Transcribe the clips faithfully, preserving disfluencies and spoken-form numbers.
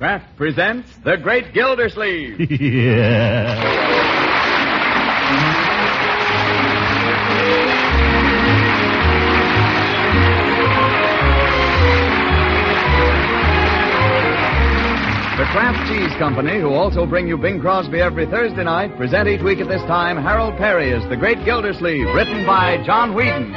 Kraft presents The Great Gildersleeve. Yeah. The Kraft Cheese Company, who also bring you Bing Crosby every Thursday night, present each week at this time Harold Perry as The Great Gildersleeve, written by John Whedon.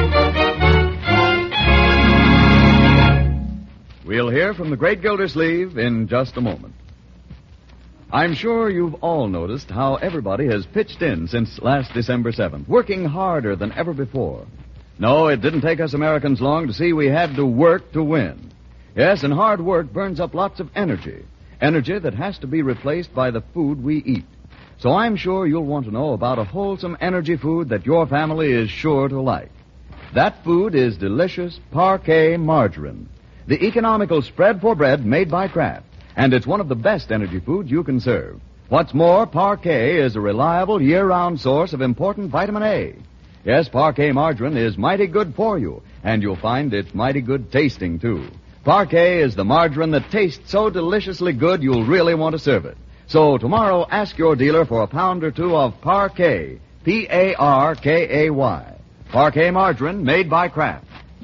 We'll hear from The Great Gildersleeve in just a moment. I'm sure you've all noticed how everybody has pitched in since last December seventh, working harder than ever before. No, it didn't take us Americans long to see we had to work to win. Yes, and hard work burns up lots of energy. Energy that has to be replaced by the food we eat. So I'm sure you'll want to know about a wholesome energy food that your family is sure to like. That food is delicious Parquet margarine, the economical spread for bread made by Kraft. And it's one of the best energy foods you can serve. What's more, Parquet is a reliable year-round source of important vitamin A. Yes, Parquet margarine is mighty good for you, and you'll find it's mighty good tasting, too. Parquet is the margarine that tastes so deliciously good you'll really want to serve it. So tomorrow, ask your dealer for a pound or two of Parquet, P A R K A Y. Parquet margarine made by Kraft.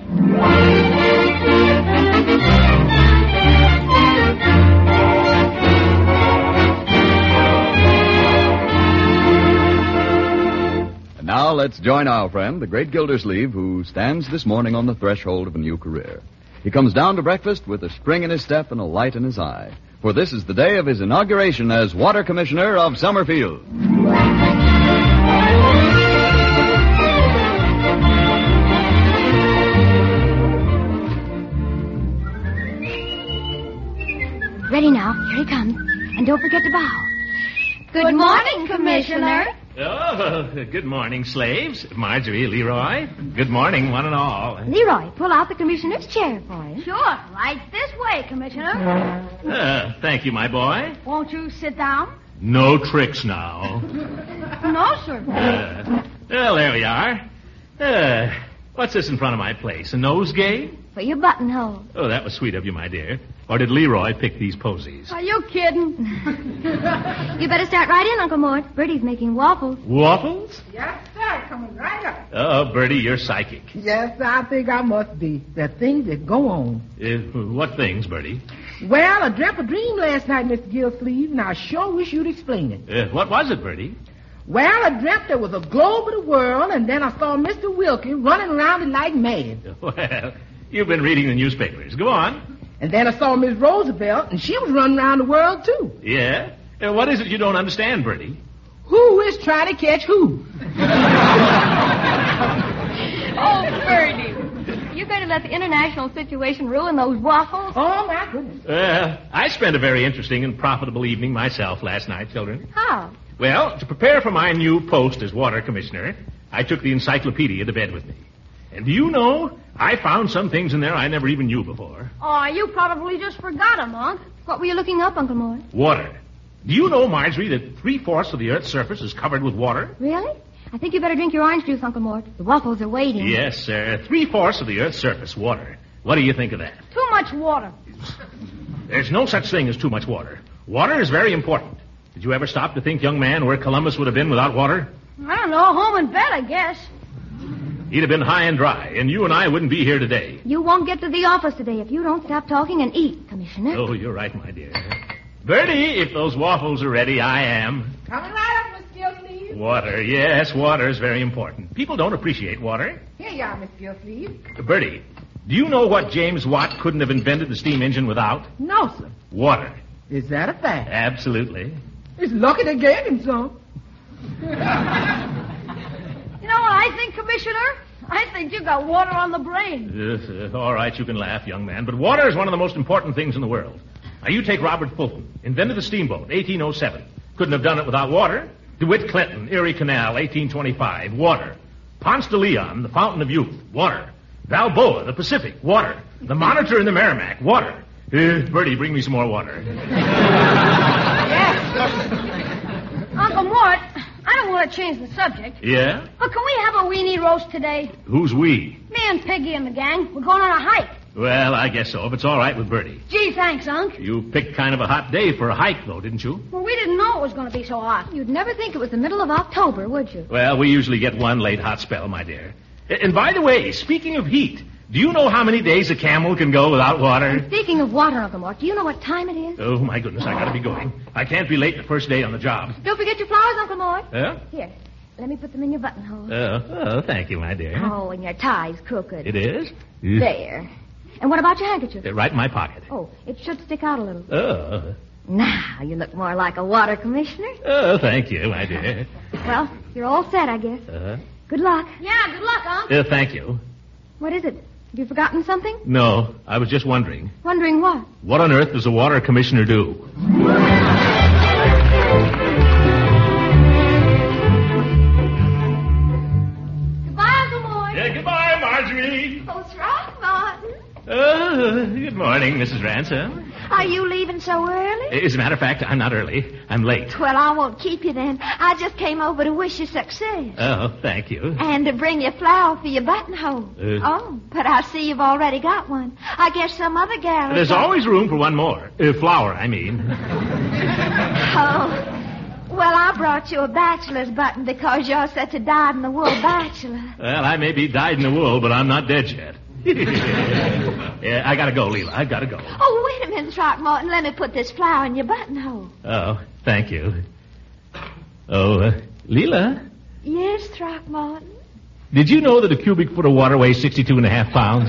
And now let's join our friend, the Great Gildersleeve, who stands this morning on the threshold of a new career. He comes down to breakfast with a spring in his step and a light in his eye. For this is the day of his inauguration as Water Commissioner of Summerfield. Ready now. Here he comes. And don't forget to bow. Good, Good morning, Commissioner. Oh, good morning, slaves. Marjorie, Leroy. Good morning, one and all. Leroy, pull out the commissioner's chair for him. Sure. Right this way, Commissioner. Uh, thank you, my boy. Won't you sit down? No tricks now. No, sir. Uh, well, there we are. Uh, what's this in front of my place? A nosegay? For your buttonhole. Oh, that was sweet of you, my dear. Or did Leroy pick these posies? Are you kidding? You better start right in, Uncle Mort. Bertie's making waffles. Waffles? Yes, sir. Coming right up. Oh, Bertie, you're psychic. Yes, I think I must be. The things that go on. Uh, what things, Bertie? Well, I dreamt a dream last night, Mister Gildersleeve, and I sure wish you'd explain it. Uh, what was it, Bertie? Well, I dreamt there was a globe of the world, and then I saw Mister Wilkie running around it like mad. Well, you've been reading the newspapers. Go on. And then I saw Miss Roosevelt, and she was running around the world, too. Yeah? Uh, what is it you don't understand, Bertie? Who is trying to catch who? Oh, Bertie. You going to let the international situation ruin those waffles? Oh, my goodness. Uh, I spent a very interesting and profitable evening myself last night, children. How? Well, to prepare for my new post as water commissioner, I took the encyclopedia to bed with me. And do you know, I found some things in there I never even knew before. Oh, you probably just forgot them, Unc. What were you looking up, Uncle Mort? Water. Do you know, Marjorie, that three-fourths of the Earth's surface is covered with water? Really? I think you better drink your orange juice, Uncle Mort. The waffles are waiting. Yes, sir. Three-fourths of the Earth's surface, water. What do you think of that? Too much water. There's no such thing as too much water. Water is very important. Did you ever stop to think, young man, where Columbus would have been without water? I don't know. Home in bed, I guess. He'd have been high and dry, and you and I wouldn't be here today. You won't get to the office today if you don't stop talking and eat, Commissioner. Oh, you're right, my dear. Bertie, if those waffles are ready, I am. Coming right up, Miss Gildersleeve. Water, yes, water is very important. People don't appreciate water. Here you are, Miss Gildersleeve. Bertie, do you know what James Watt couldn't have invented the steam engine without? No, sir. Water. Is that a fact? Absolutely. It's lucky they gave him some. You know what I think, Commissioner? I think you got water on the brain. Uh, uh, all right, you can laugh, young man, but water is one of the most important things in the world. Now, you take Robert Fulton, invented the steamboat, eighteen oh seven. Couldn't have done it without water. DeWitt Clinton, Erie Canal, eighteen twenty-five, water. Ponce de Leon, the Fountain of Youth, water. Balboa, the Pacific, water. The Monitor and the Merrimack, water. Uh, Bertie, bring me some more water. Yes. Uncle Mort, I don't want to change the subject. Yeah? But can we have a weenie roast today? Who's we? Me and Peggy and the gang. We're going on a hike. Well, I guess so, if it's all right with Bertie. Gee, thanks, Unc. You picked kind of a hot day for a hike, though, didn't you? Well, we didn't know it was going to be so hot. You'd never think it was the middle of October, would you? Well, we usually get one late hot spell, my dear. And by the way, speaking of heat, do you know how many days a camel can go without water? Speaking of water, Uncle Mort, do you know what time it is? Oh, my goodness, I gotta be going. I can't be late the first day on the job. Don't forget your flowers, Uncle Mort. Huh? Here, let me put them in your buttonhole. Oh, oh, thank you, my dear. Oh, and your tie's crooked. It is? There. And what about your handkerchief? Uh, right in my pocket. Oh, it should stick out a little. Oh. Now, you look more like a water commissioner. Oh, thank you, my dear. Well, you're all set, I guess. Uh-huh. Good luck. Yeah, good luck, Unc. Uh, thank you. What is it? Have you forgotten something? No, I was just wondering. Wondering what? What on earth does a water commissioner do? Goodbye, Uncle Mort. Yeah, goodbye, Marjorie. Oh, Throckmorton. Uh, good morning, Missus Ransom. Are you leaving so early? As a matter of fact, I'm not early. I'm late. Well, I won't keep you then. I just came over to wish you success. Oh, thank you. And to bring you a flower for your buttonhole. Uh, oh, but I see you've already got one. I guess some other gal... There's got... always room for one more. Uh, flower, I mean. Oh... Well, I brought you a bachelor's button because you're such a dyed-in-the-wool bachelor. Well, I may be dyed in the wool, but I'm not dead yet. Yeah, I gotta go, Leela. I gotta go. Oh, wait a minute, Throckmorton. Let me put this flower in your buttonhole. Oh, thank you. Oh, uh, Leela, Yes, Throckmorton. did you know that a cubic foot of water weighs sixty-two and a half pounds?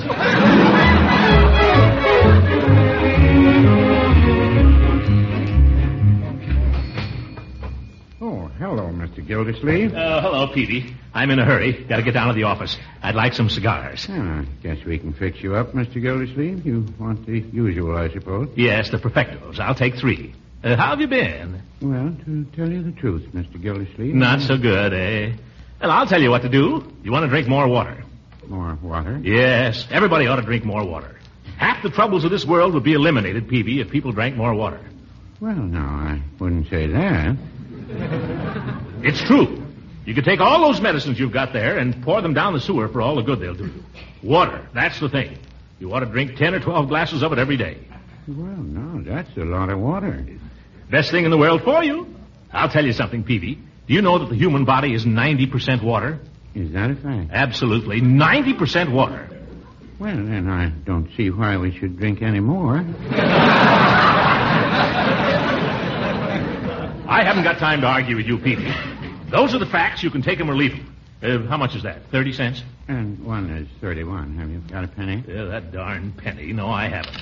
Oh, hello, Mister Gildersleeve. Oh, hello, Peavy. I'm in a hurry. Gotta get down to the office. I'd like some cigars. Ah, guess we can fix you up, Mister Gildersleeve. You want the usual, I suppose. Yes, the perfectos. I'll take three. Uh, how have you been? Well, to tell you the truth, Mister Gildersleeve. Not so good, eh? Well, I'll tell you what to do. You want to drink more water? More water? Yes, everybody ought to drink more water. Half the troubles of this world would be eliminated, Peavy, if people drank more water. Well, no, I wouldn't say that. It's true. You could take all those medicines you've got there and pour them down the sewer for all the good they'll do. Water, that's the thing. You ought to drink ten or twelve glasses of it every day. Well, no, that's a lot of water. Best thing in the world for you. I'll tell you something, Peavy. Do you know that the human body is ninety percent water? Is that a fact? Absolutely. ninety percent water. Well, then I don't see why we should drink any more. I haven't got time to argue with you, Peavy. Those are the facts. You can take them or leave them. Uh, how much is that? Thirty cents? And one is thirty-one. Have you got a penny? Yeah, that darn penny. No, I haven't.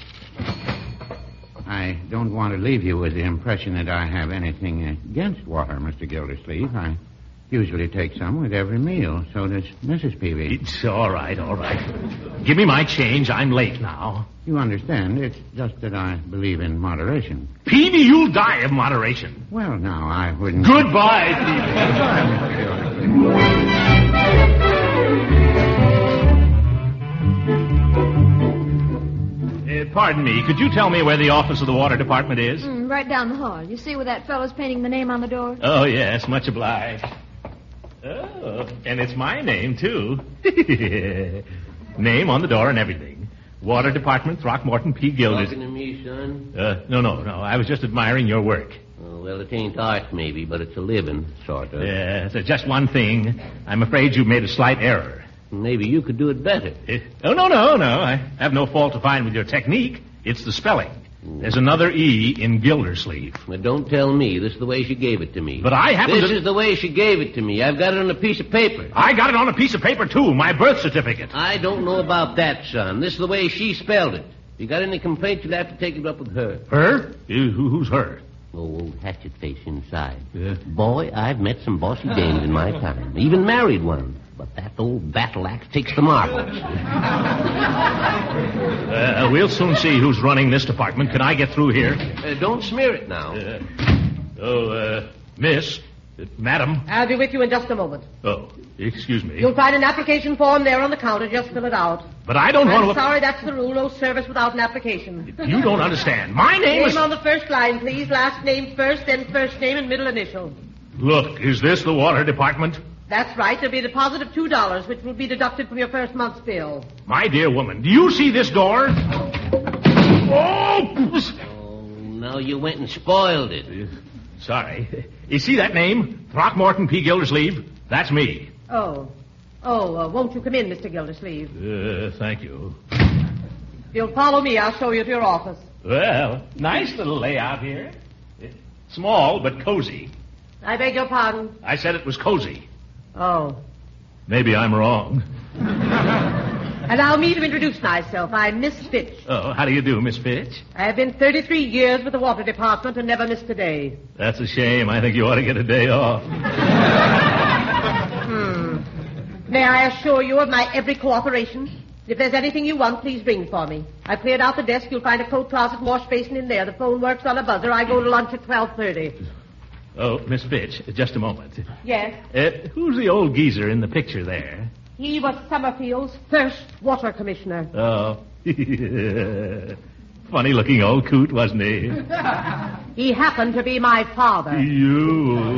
I don't want to leave you with the impression that I have anything against water, Mister Gildersleeve. I usually take some with every meal. So does Missus Peavy. It's all right, all right. Give me my change. I'm late now. You understand, it's just that I believe in moderation. Peavy, you'll die of moderation. Well, now, I wouldn't... Goodbye, Peavy. Goodbye, Mister Gildersleeve. Uh, pardon me. Could you tell me where the office of the water department is? Mm, right down the hall. You see where that fellow's painting the name on the door? Oh, yes. Much obliged. Oh, and it's my name, too. Name on the door and everything. Water Department, Throckmorton P. Gilders. Talking to me, son? Uh, no, no, no. I was just admiring your work. Oh, well, it ain't art, maybe, but it's a living, sort of. Yes, uh, just one thing. I'm afraid you've made a slight error. Maybe you could do it better. Uh, oh, no, no, no. I have no fault to find with your technique. It's the spelling. There's another E in Gildersleeve. But don't tell me. This is the way she gave it to me. But I happen This to... is the way she gave it to me. I've got it on a piece of paper. I got it on a piece of paper, too. My birth certificate. I don't know about that, son. This is the way she spelled it. If you got any complaints, you'll have to take it up with her. Her? Uh, who, who's her? Oh, old hatchet face inside. Yeah. Boy, I've met some bossy dames in my time. Even married one. But that old battle axe takes the marbles. Uh, we'll soon see who's running this department. Can I get through here? Uh, don't smear it now. Uh, oh, uh, miss, uh, madam. I'll be with you in just a moment. Oh, excuse me. You'll find an application form there on the counter. Just fill it out. But I don't I'm want to... sorry, that's the rule. No service without an application. You don't understand. My name Name is... on the first line, please. Last name first, then first name and middle initial. Look, is this the water department? That's right. There'll be a deposit of two dollars, which will be deducted from your first month's bill. My dear woman, do you see this door? Oh! Oh, no, you went and spoiled it. Sorry. You see that name? Throckmorton P. Gildersleeve? That's me. Oh. Oh, uh, won't you come in, Mister Gildersleeve? Uh, thank you. If you'll follow me, I'll show you to your office. Well, nice little layout here. Small, but cozy. I beg your pardon? I said it was cozy. Oh. Maybe I'm wrong. Allow me to introduce myself. I'm Miss Fitch. Oh, how do you do, Miss Fitch? I've been thirty-three years with the water department and never missed a day. That's a shame. I think you ought to get a day off. Hmm. May I assure you of my every cooperation? If there's anything you want, please ring for me. I've cleared out the desk. You'll find a coat closet wash basin in there. The phone works on a buzzer. I go to lunch at twelve thirty. Oh, Miss Fitch, just a moment. Yes? Uh, who's the old geezer in the picture there? He was Summerfield's first water commissioner. Oh. Funny-looking old coot, wasn't he? He happened to be my father. You.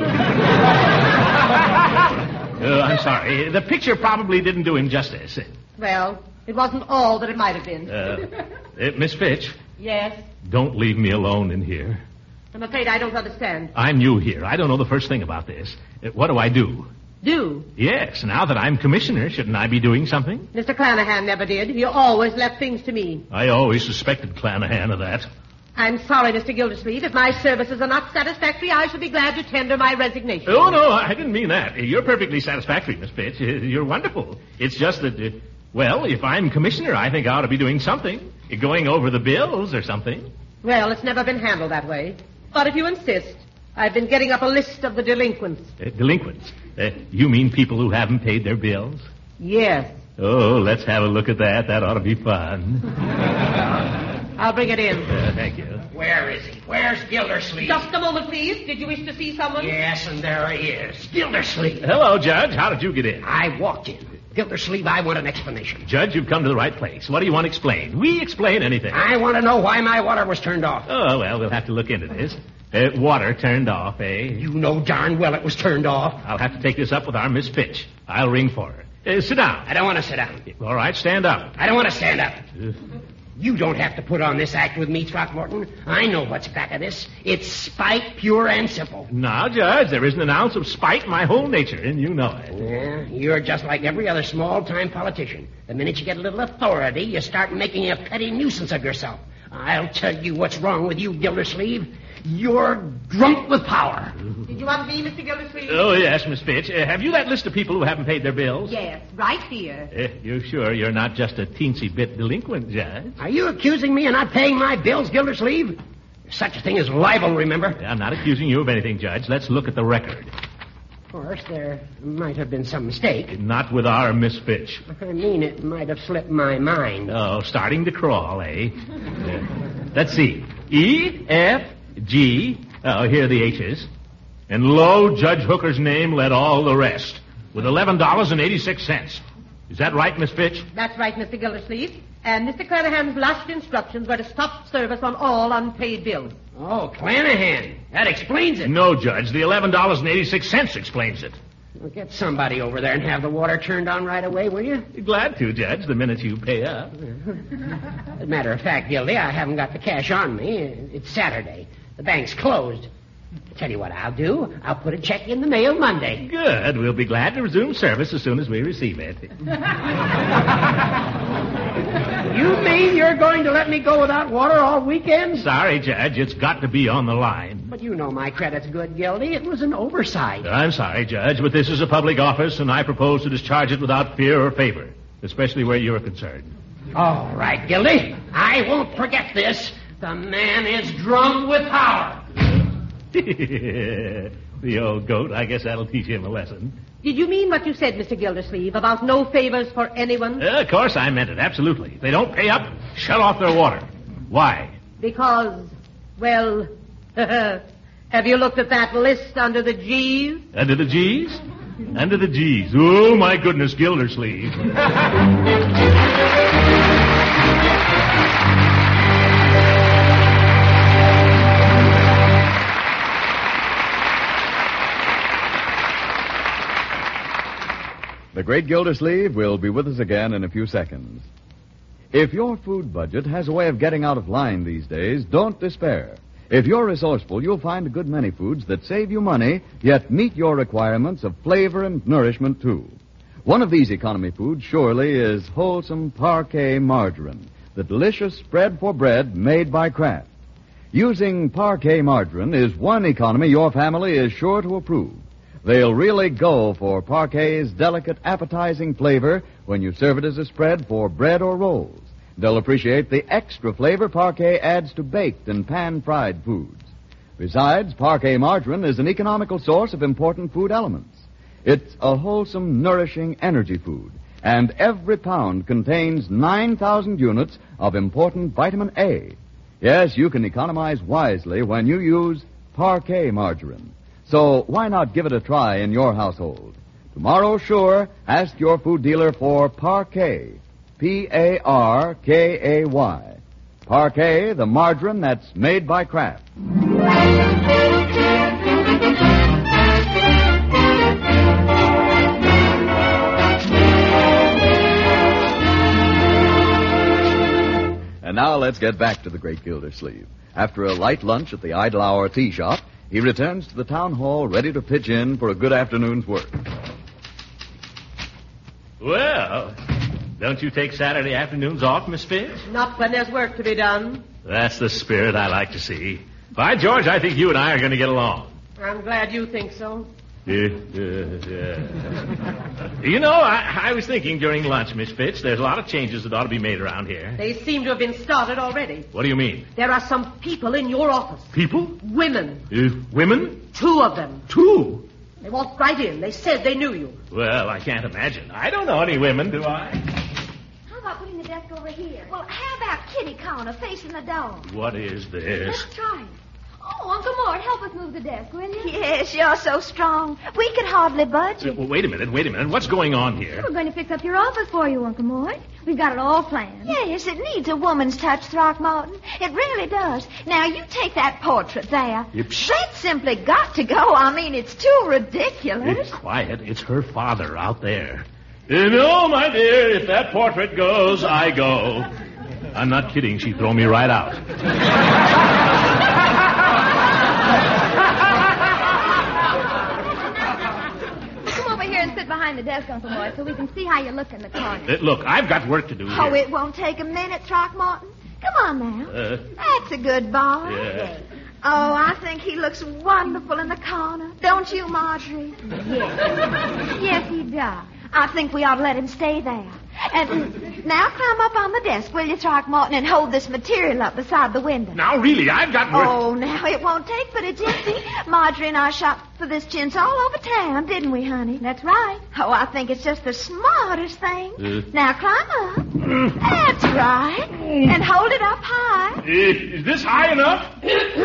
uh, I'm sorry. The picture probably didn't do him justice. Well, it wasn't all that it might have been. Uh, uh, Miss Fitch, Yes? don't leave me alone in here. I'm afraid I don't understand. I'm new here. I don't know the first thing about this. Uh, what do I do? Do? Yes, now that I'm commissioner, shouldn't I be doing something? Mister Clanahan never did. He always left things to me. I always suspected Clanahan of that. I'm sorry, Mister Gildersleeve. If my services are not satisfactory, I shall be glad to tender my resignation. Oh, no, I didn't mean that. You're perfectly satisfactory, Miss Fitch. Uh, You're wonderful. It's just that, uh, well, if I'm commissioner, I think I ought to be doing something. Going over the bills or something. Well, it's never been handled that way. But if you insist, I've been getting up a list of the delinquents. Uh, delinquents? Uh, you mean people who haven't paid their bills? Yes. Oh, let's have a look at that. That ought to be fun. I'll bring it in. Uh, thank you. Where is he? Where's Gildersleeve? Just a moment, please. Did you wish to see someone? Yes, and there he is. Gildersleeve. Hello, Judge. How did you get in? I walked in. Gildersleeve, I want an explanation. Judge, you've come to the right place. What do you want explained? We explain anything. I want to know why my water was turned off. Oh, well, we'll have to look into this. Uh, water turned off, eh? You know darn well it was turned off. I'll have to take this up with our Miss Fitch. I'll ring for her. Uh, sit down. I don't want to sit down. All right, stand up. I don't want to stand up. Uh, You don't have to put on this act with me, Throckmorton. I know what's back of this. It's spite, pure and simple. now, Judge, there isn't an ounce of spite in my whole nature, and you know it. Yeah, you're just like every other small-time politician. The minute you get a little authority, you start making a petty nuisance of yourself. I'll tell you what's wrong with you, Gildersleeve. You're drunk with power. Did you want me, Mister Gildersleeve? Oh, yes, Miss Fitch. Uh, have you that list of people who haven't paid their bills? Yes, right here. Uh, you're sure you're not just a teensy bit delinquent, Judge? Are you accusing me of not paying my bills, Gildersleeve? There's such a thing as libel, remember? I'm not accusing you of anything, Judge. Let's look at the record. Of course, there might have been some mistake. Not with our Miss Fitch. I mean, it might have slipped my mind. Oh, starting to crawl, eh? Uh, let's see. E, F, G. Oh, here are the H's. And lo, Judge Hooker's name led all the rest, with eleven dollars and eighty-six cents. Is that right, Miss Fitch? That's right, Mister Gildersleeve. And Mister Clanahan's last instructions were to stop service on all unpaid bills. Oh, Clanahan. That explains it. No, Judge. The eleven dollars and eighty-six cents explains it. Well, get somebody over there and have the water turned on right away, will you? Glad to, Judge, the minute you pay up. As a matter of fact, Gildy, I haven't got the cash on me. It's Saturday. The bank's closed. Tell you what I'll do. I'll put a check in the mail Monday. Good. We'll be glad to resume service as soon as we receive it. You mean you're going to let me go without water all weekend? Sorry, Judge. It's got to be on the line. But you know my credit's good, Gildy. It was an oversight. I'm sorry, Judge, but this is a public office, and I propose to discharge it without fear or favor, especially where you're concerned. All right, Gildy. I won't forget this. The man is drunk with power. The old goat. I guess that'll teach him a lesson. Did you mean what you said, Mister Gildersleeve, about no favors for anyone? Uh, of course I meant it, absolutely. If they don't pay up, shut off their water. Why? Because, well, have you looked at that list under the G's? Under the G's? Under the G's. Oh, my goodness, Gildersleeve. great Gildersleeve will be with us again in a few seconds. If your food budget has a way of getting out of line these days, don't despair. If you're resourceful, you'll find a good many foods that save you money, yet meet your requirements of flavor and nourishment, too. One of these economy foods, surely, is wholesome Parquet margarine, the delicious spread for bread made by Kraft. Using Parquet margarine is one economy your family is sure to approve. They'll really go for Parquet's delicate, appetizing flavor when you serve it as a spread for bread or rolls. They'll appreciate the extra flavor Parquet adds to baked and pan-fried foods. Besides, Parquet margarine is an economical source of important food elements. It's a wholesome, nourishing energy food, and every pound contains nine thousand units of important vitamin A. Yes, you can economize wisely when you use Parquet margarine. So why not give it a try in your household? Tomorrow, sure, ask your food dealer for Parquet. P A R K A Y. Parquet, the margarine that's made by Kraft. And now let's get back to the great Gildersleeve. After a light lunch at the Idle Hour Tea Shop, he returns to the town hall ready to pitch in for a good afternoon's work. Well, don't you take Saturday afternoons off, Miss Fitch? Not when there's work to be done. That's the spirit I like to see. By George, I think you and I are going to get along. I'm glad you think so. Yeah, yeah, yeah. You know, I, I was thinking during lunch, Miss Fitch, there's a lot of changes that ought to be made around here. They seem to have been started already. What do you mean? There are some people in your office. People? Women. Uh, women? Two of them. Two? They walked right in. They said they knew you. Well, I can't imagine. I don't know any women, do I? How about putting the desk over here? Well, how about kitty corner facing the door? What is this? Let's try it. Oh, Uncle Mort, help us move the desk, will you? Yes, you're so strong. We could hardly budge Uh, it. well, wait a minute, wait a minute. What's going on here? We're going to fix up your office for you, Uncle Mort. We've got it all planned. Yes, it needs a woman's touch, Throckmorton. It really does. Now, you take that portrait there. Yep. That's simply got to go. I mean, it's too ridiculous. It's quiet. It's her father out there. You know, my dear, if that portrait goes, I go. I'm not kidding. She'd throw me right out. Come over here and sit behind the desk, Uncle Mort, so we can see how you look in the corner. Uh, look, I've got work to do Oh, here. it won't take a minute, Throckmorton. Come on now. Uh, That's a good boy. yeah. Oh, I think he looks wonderful in the corner. Don't you, Marjorie? Yes. Yes, he does. I think we ought to let him stay there. And now climb up on the desk, will you, Throckmorton, and hold this material up beside the window. Now, really, I've got work. Oh, now, it won't take but a jiffy. Marjorie and I shopped for this chintz all over town, didn't we, honey? That's right. Oh, I think it's just the smartest thing. Uh. Now, climb up. That's right. And hold it up high. Uh, is this high enough?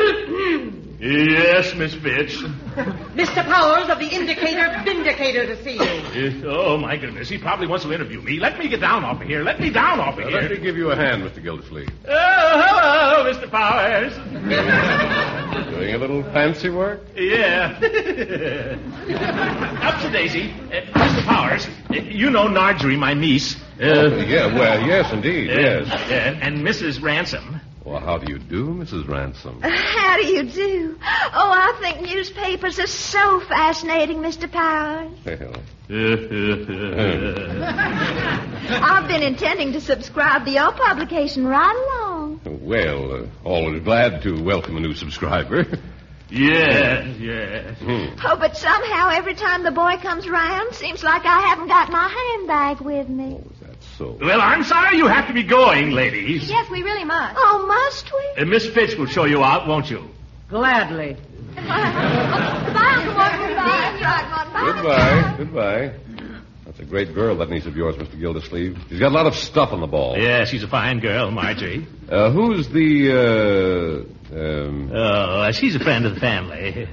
Yes, Miss Fitch. Mister Powers of the Indicator Vindicator to see you. Uh, oh, my goodness. He probably wants to interview me. Let me get down off of here. Let me down off of Uh, here. let me give you a hand, Mister Gildersleeve. Oh, hello, Mister Powers. Doing a little fancy work? Yeah. Up to Daisy. Uh, Mister Powers, uh, you know Marjorie, my niece. Uh, Oh, yeah, well, yes, indeed, uh, yes. uh, and Missus Ransom. Well, how do you do, Missus Ransom? How do you do? Oh, I think newspapers are so fascinating, Mister Powers. Well, I've been intending to subscribe to your publication right along. well, uh, always glad to welcome a new subscriber. Yes, yes. Hmm. Oh, but somehow every time the boy comes around, seems like I haven't got my handbag with me. Oh, is that so? Well, I'm sorry you have to be going, ladies. Yes, we really must. Oh, must we? Uh, Miss Fitch will show you out, won't you? Gladly. Goodbye, Uncle Mort. Goodbye, Throckmorton. Bye. Goodbye, goodbye. That's a great girl, that niece of yours, Mister Gildersleeve. She's got a lot of stuff on the ball. Yeah, she's a fine girl, Marjorie. Uh, who's the, uh, um... Oh, she's a friend of the family.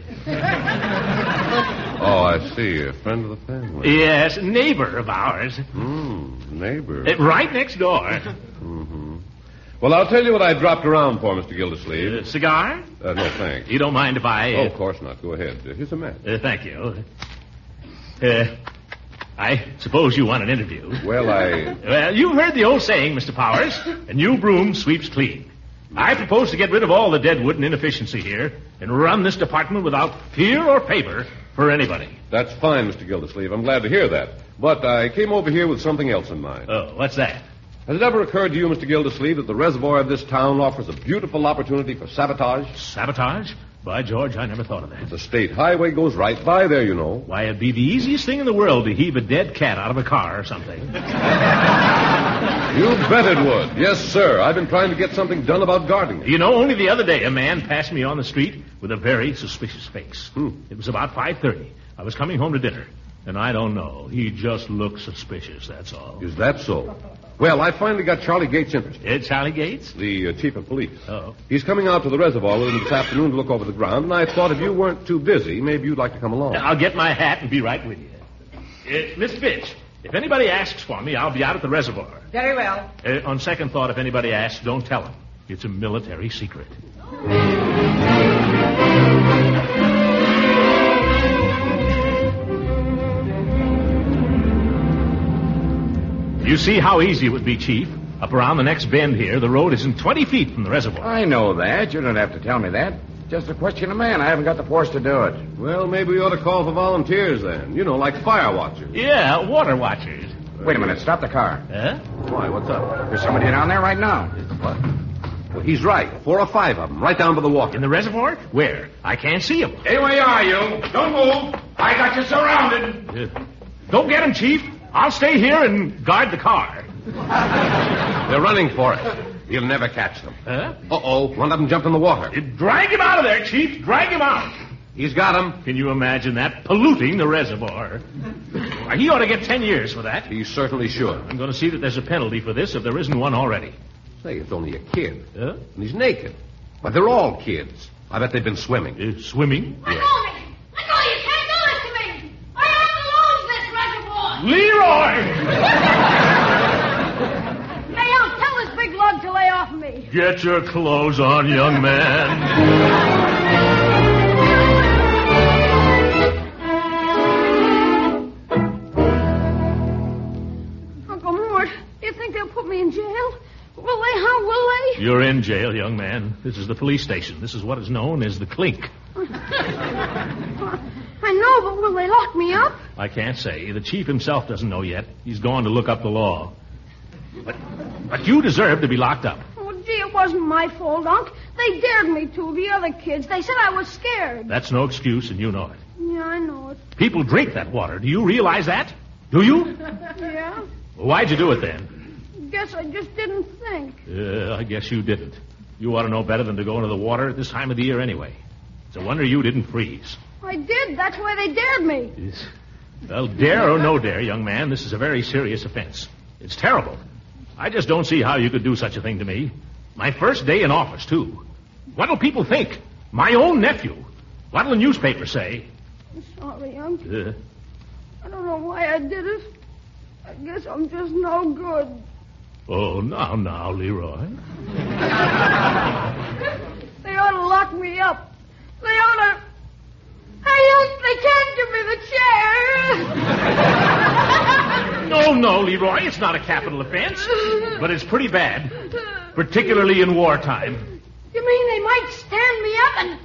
Oh, I see. A friend of the family. Yes, a neighbor of ours. Hmm, neighbor. Uh, right next door. Mm-hmm. Well, I'll tell you what I dropped around for, Mister Gildersleeve. Uh, cigar? Uh, no, thanks. You don't mind if I... Uh, Oh, of course not. Go ahead. Uh, here's a match. uh, thank you. Uh, I suppose you want an interview. Well, I... Well, you've heard the old saying, Mister Powers, a new broom sweeps clean. I propose to get rid of all the deadwood and inefficiency here and run this department without fear or favor for anybody. That's fine, Mister Gildersleeve. I'm glad to hear that. But I came over here with something else in mind. Oh, what's that? Has it ever occurred to you, Mister Gildersleeve, that the reservoir of this town offers a beautiful opportunity for sabotage? Sabotage? By George, I never thought of that. The state highway goes right by there, you know. Why, it'd be the easiest thing in the world to heave a dead cat out of a car or something. You bet it would. Yes, sir. I've been trying to get something done about guarding it. You know, only the other day a man passed me on the street with a very suspicious face. Hmm. It was about five thirty. I was coming home to dinner. And I don't know. He just looked suspicious, that's all. Is that so? Well, I finally got Charlie Gates interested. Ed Charlie Gates? The uh, chief of police. Oh. He's coming out to the reservoir with him this afternoon to look over the ground, and I thought if you weren't too busy, maybe you'd like to come along. I'll get my hat and be right with you. Uh, Miss Fitch, if anybody asks for me, I'll be out at the reservoir. Very well. Uh, on second thought, if anybody asks, don't tell them. It's a military secret. You see how easy it would be, Chief. Up around the next bend here, the road isn't twenty feet from the reservoir. I know that. You don't have to tell me that. Just a question of man. I haven't got the force to do it. Well, maybe we ought to call for volunteers then. You know, like fire watchers. Yeah, water watchers. Wait a minute. Stop the car. Huh? Why, what's up? There's somebody down there right now. What? Well, he's right. Four or five of them, right down by the water. In the reservoir? Where? I can't see them. Hey, where are you? Don't move. I got you surrounded. Uh, don't get him, Chief. I'll stay here and guard the car. They're running for it. You'll never catch them. Huh? Uh-oh. One of them jumped in the water. Uh, drag him out of there, Chief. Drag him out. He's got him. Can you imagine that? Polluting the reservoir. Why, he ought to get ten years for that. He certainly should. I'm going to see that there's a penalty for this if there isn't one already. Say, it's only a kid. Huh? And he's naked. But they're all kids. I bet they've been swimming. Uh, swimming? Let go of me! Let go! You can't do this to me! I have to lose this reservoir! Leroy! Hey, I'll tell this big lug to lay off of me. Get your clothes on, young man. Uncle Mort, you think they'll put me in jail? Will they? How will they? You're in jail, young man. This is the police station. This is what is known as the clink. I know, but will they lock me up? I can't say. The chief himself doesn't know yet. He's gone to look up the law. But, but you deserve to be locked up. Oh, gee, it wasn't my fault, Unc. They dared me to, the other kids. They said I was scared. That's no excuse, and you know it. Yeah, I know it. People drink that water. Do you realize that? Do you? Yeah? Well, why'd you do it then? Guess I just didn't think. Uh, I guess you didn't. You ought to know better than to go into the water at this time of the year anyway. It's a wonder you didn't freeze. I did. That's why they dared me. Yes. Well, dare or no dare, young man, this is a very serious offense. It's terrible. I just don't see how you could do such a thing to me. My first day in office, too. What'll people think? My own nephew. What'll the newspaper say? I'm sorry, Unc. Uh, I don't know why I did it. I guess I'm just no good. oh, now, now, Leroy. They ought to lock me up. They ought to... Hey, Unc, they can't give me the chair. No, no, Leroy, it's not a capital offense. But it's pretty bad. Particularly in wartime. You mean they might stand me up and...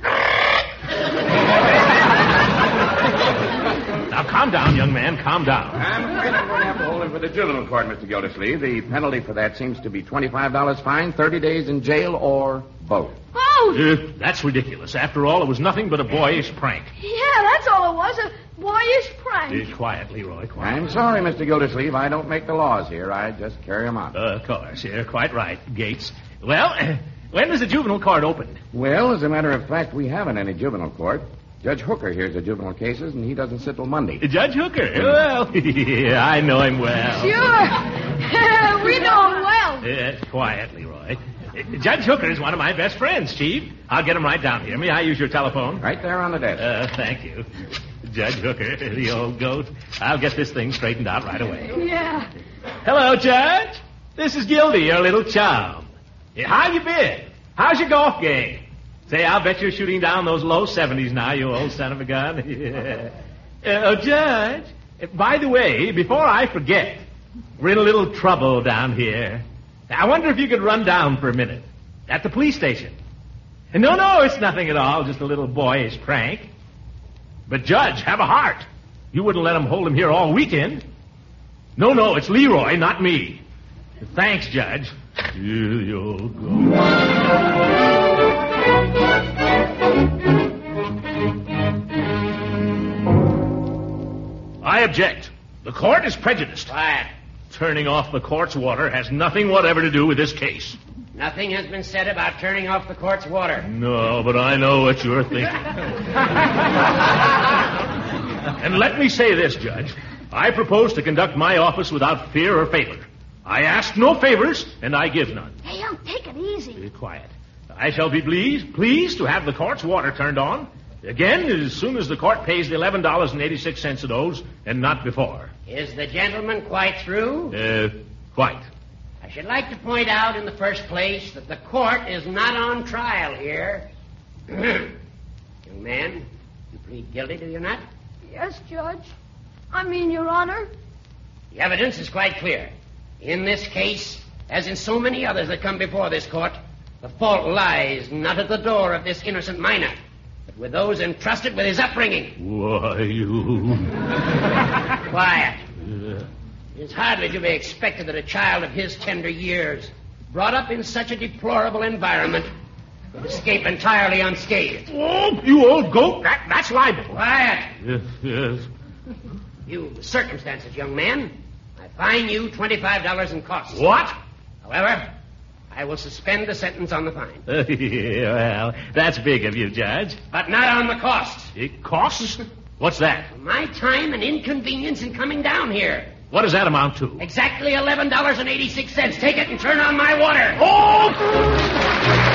Now, calm down, young man, calm down. I'm afraid I'm going to have to hold him for the juvenile court, Mister Gildersleeve. The penalty for that seems to be twenty-five dollars fine, thirty days in jail, or both. Oh! Uh, that's ridiculous. After all, it was nothing but a boyish prank. Yeah, that's all it was, a boyish prank. Uh, quiet, Leroy, quiet. I'm sorry, Mister Gildersleeve. I don't make the laws here. I just carry them out. Uh, of course, you're quite right, Gates. Well, when was the juvenile court opened? Well, as a matter of fact, we haven't any juvenile court. Judge Hooker hears the juvenile cases, and he doesn't sit till Monday. Judge Hooker? Well, yeah, I know him well. Sure. We know him well. Uh, quiet, Leroy. Uh, Judge Hooker is one of my best friends, Chief. I'll get him right down here. May I use your telephone? Right there on the desk. Uh, thank you. Judge Hooker, the old goat. I'll get this thing straightened out right away. Yeah. Hello, Judge. This is Gildy, your little chum. Yeah, how you been? How's your golf game? Say, I'll bet you're shooting down those low seventies now, you old son of a gun. Yeah. Uh, oh, Judge, By the way, before I forget, we're in a little trouble down here. I wonder if you could run down for a minute. At the police station. No, no, it's nothing at all. Just a little boyish prank. But, Judge, have a heart. You wouldn't let him hold him here all weekend. No, no, it's Leroy, not me. Thanks, Judge. Here you go. I object. The court is prejudiced. Quiet. Turning off the court's water has nothing whatever to do with this case. Nothing has been said about turning off the court's water. No, but I know what you're thinking. And let me say this, Judge. I propose to conduct my office without fear or favor. I ask no favors, and I give none. Hey, young, take it easy. Be quiet. I shall be pleased, pleased to have the court's water turned on. Again, as soon as the court pays the eleven dollars and eighty-six cents it owes, and not before. Is the gentleman quite through? Uh, quite. I should like to point out in the first place that the court is not on trial here. Young man, you plead guilty, do you not? Yes, Judge. I mean, Your Honor. The evidence is quite clear. In this case, as in so many others that come before this court, the fault lies not at the door of this innocent minor, but with those entrusted with his upbringing. Why, you... Quiet. Uh. It is hardly to be expected that a child of his tender years, brought up in such a deplorable environment, would escape entirely unscathed. Oh, you old goat. That, that's libel. Quiet. Yes, yes. You circumstances, young man. I fine you twenty-five dollars in costs. What? However, I will suspend the sentence on the fine. Well, that's big of you, Judge. But not on the costs. It costs? What's that? My time and inconvenience in coming down here. What does that amount to? Exactly eleven dollars and eighty-six cents. Take it and turn on my water. Oh!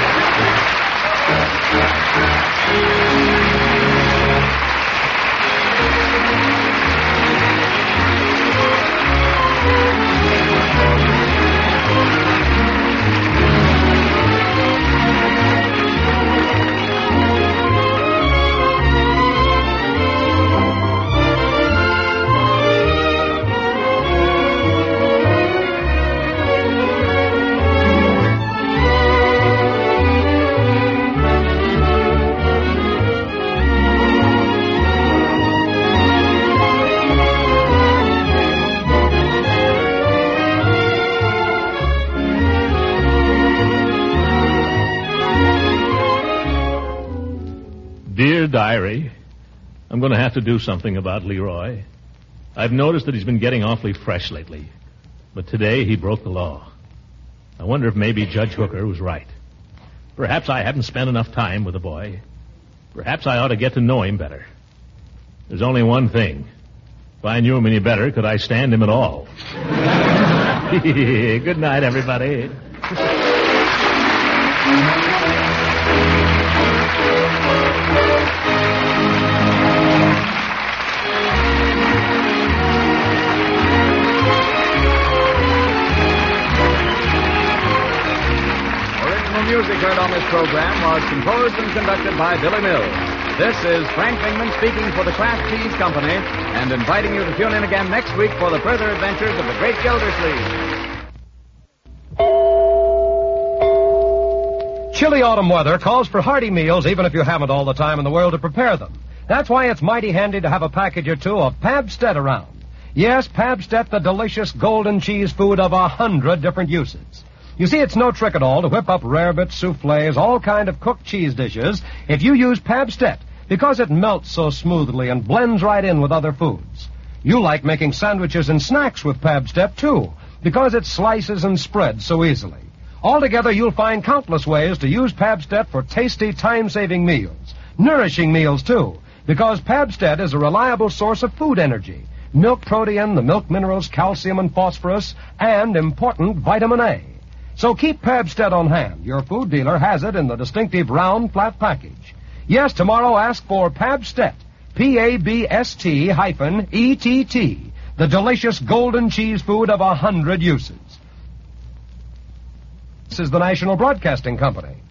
Dear Diary, I'm going to have to do something about Leroy. I've noticed that he's been getting awfully fresh lately. But today he broke the law. I wonder if maybe Judge Hooker was right. Perhaps I haven't spent enough time with the boy. Perhaps I ought to get to know him better. There's only one thing. If I knew him any better, could I stand him at all? Good night, everybody. Music heard on this program was composed and conducted by Billy Mills. This is Frank Bingman speaking for the Kraft Cheese Company and inviting you to tune in again next week for the further adventures of the Great Gildersleeve. Chilly autumn weather calls for hearty meals even if you haven't all the time in the world to prepare them. That's why it's mighty handy to have a package or two of Pabstet around. Yes, Pabstet, the delicious golden cheese food of a hundred different uses. You see, it's no trick at all to whip up rarebits, soufflés, all kind of cooked cheese dishes if you use Pabstet, because it melts so smoothly and blends right in with other foods. You like making sandwiches and snacks with Pabstet, too, because it slices and spreads so easily. Altogether, you'll find countless ways to use Pabstet for tasty, time-saving meals. Nourishing meals, too, because Pabstet is a reliable source of food energy. Milk protein, the milk minerals, calcium and phosphorus, and important vitamin A. So keep Pabstet on hand. Your food dealer has it in the distinctive round, flat package. Yes, tomorrow ask for Pabstet, P A B S T hyphen E T T, the delicious golden cheese food of a hundred uses. This is the National Broadcasting Company.